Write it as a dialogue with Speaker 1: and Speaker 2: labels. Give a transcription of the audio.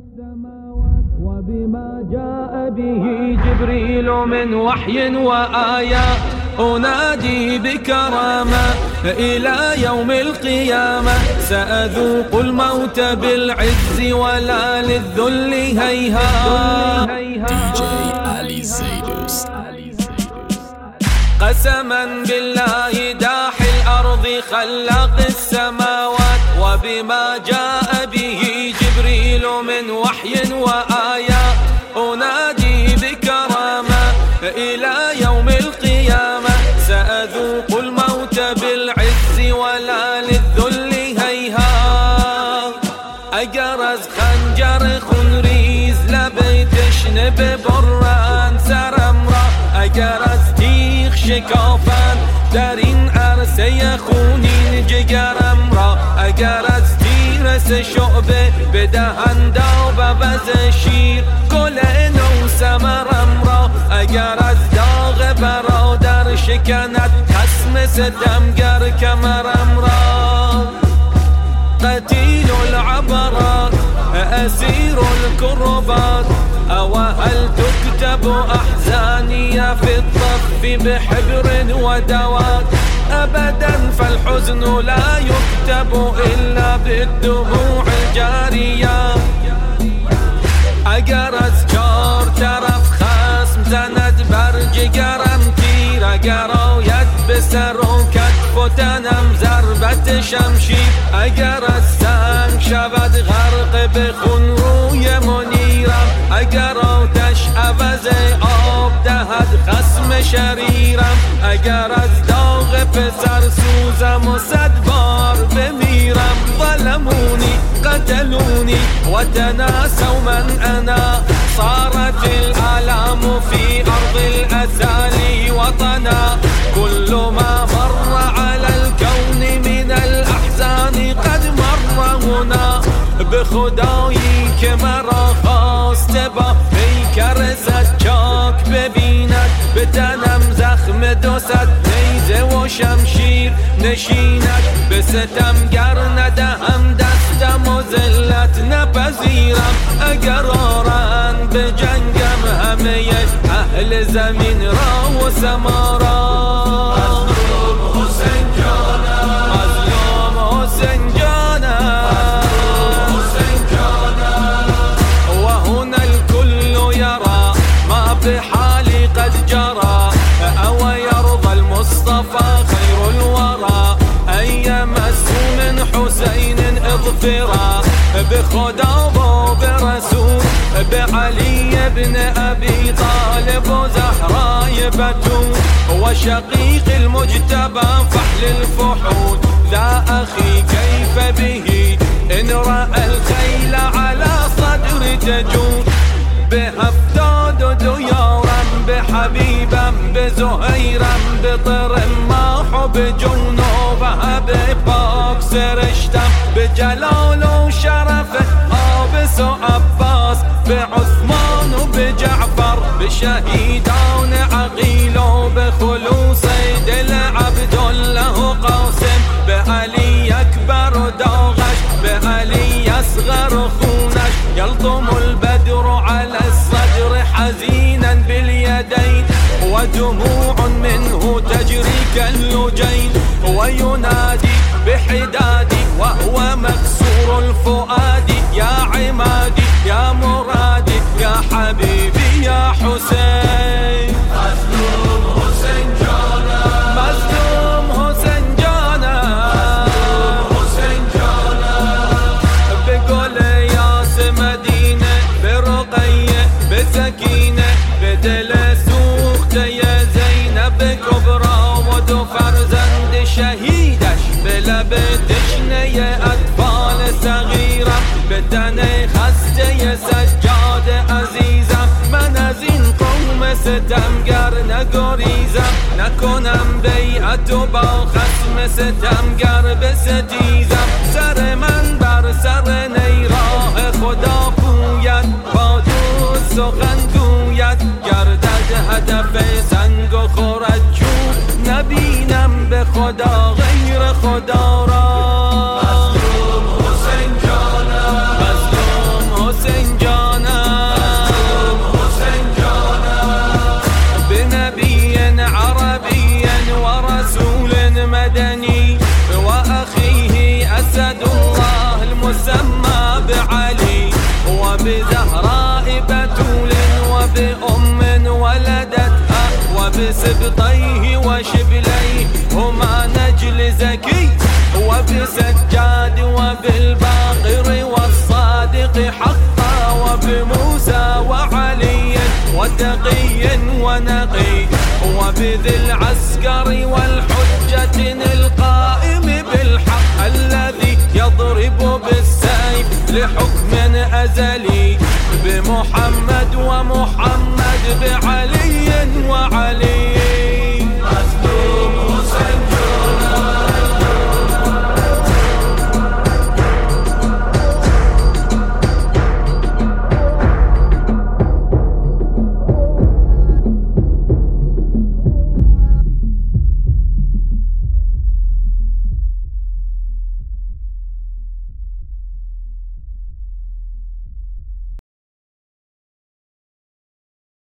Speaker 1: وبما جاء به جبريل من وحي وآيات أنادي بكرامة إلى يوم القيامة. سأذوق الموت بالعز ولا للذل هيهات. قسما بالله داحي الأرض خلاق السماوات وبما جاء به جبريل من وحي وآيات أنادي بكرامة إلى يوم القيامة. سأذوق الموت بالعز ولا للذل هيهات. أجرز خنجر خنريز لبيتشن ببران سرمرا. أجرز تيخ شكافان درين عرسي خونين جگرم را. أجرز تیرس شعبه بدهن داو بز شیر گل نو سمرم را. اگر از داغ برادر شکند خصم ستمگر کمرم را. قتیل العبرات أسير الكربات أو هل تكتب أحزاني في الطف بحبر ودوات. أبدا فالحزن لا يكتب إلا بالدموع الجارية. اگر از چار طرف خصم زند بر جگرم تیر. اگر آید به سر و کتف و تنم ضربت شمشیر. اگر از سنگ شود غرق به خون روی منیرم. اگر آتش عوض آب دهد خصم شریرم. اگر از داغ پسر سوزم و 100 بار بمیرم. ظلموني قتلوني وتناسوا من أنا. صارت الآلام في أرض الأسالي وطنا. كل ما مر على الكون من الأحزان قد مر هنا. بخدایی که مرا خواسته با پیکر زجاک ببیند. به تنم زخم 200 نیزه و شمشیر نشیند. به ستمگر ندهم دستم و ذلت نپذیرم. اگر آرند به جنگم همه اهل زمین را و سما را. مظلوم حسین جانم، مظلوم حسین جانم، حسین جانم. وهنا الكل يرى ما بحالي قد جرى. أو يرضى المصطفى خير الورى أن يمس من حسين اظفرا. بخدا و برسول بعلي بن أبي طالب وزهراء بتول وشقيق المجتبى فحل الفحول. ذا أخي كيف به إن رأى الخيل على صدر تجول. بهفتاد ديارم بحبيبم بزهيرم بطرماح بجنوب بپاک سرشتم. بجلال و شرف آبس و عباس بعثمان و بجعفر. بشهيدان عقيل و بخلوص دل عبدالله و قاسم. بعلي أكبر و داغش بعلي أصغر و خونش. يلطم البدر على الصدر حزينا باليدين ودموع منه تجري كاللجين. وينادي بحدادي وهو مكسور الفؤاد. يا عمادي يا مرادي يا حبيبي يا حسين. مظلوم حسين جانا، مظلوم حسين جانا، مظلوم حسين جانا. بقول ياس مدينة برقية بسكينة بدل سوخت يا زينب كبرى ودو فرزند شهيدش. بلب تشنه اطفال صغیرم. بدن خسته سجاد عزیزم. من از این قوم ستمگر نگریزم. نکنم بیعت و با خصم ستمگر بستیزم. سر من بر سر نیراه خدا پوید. با دوست سخن گوید گردد هدف سنگ و خورد چوب. نبینم به خدا غیر خدا را. مظلوم حسین جانم، مظلوم حسین وبسبطيه وشبليه هما نجل زكي وبسجاد وبالباقر والصادق حقا وبموسى وعلي وتقي ونقي وبذي العسكر والحجة القائم بالحق الذي يضرب بالسيف لحكم أزلي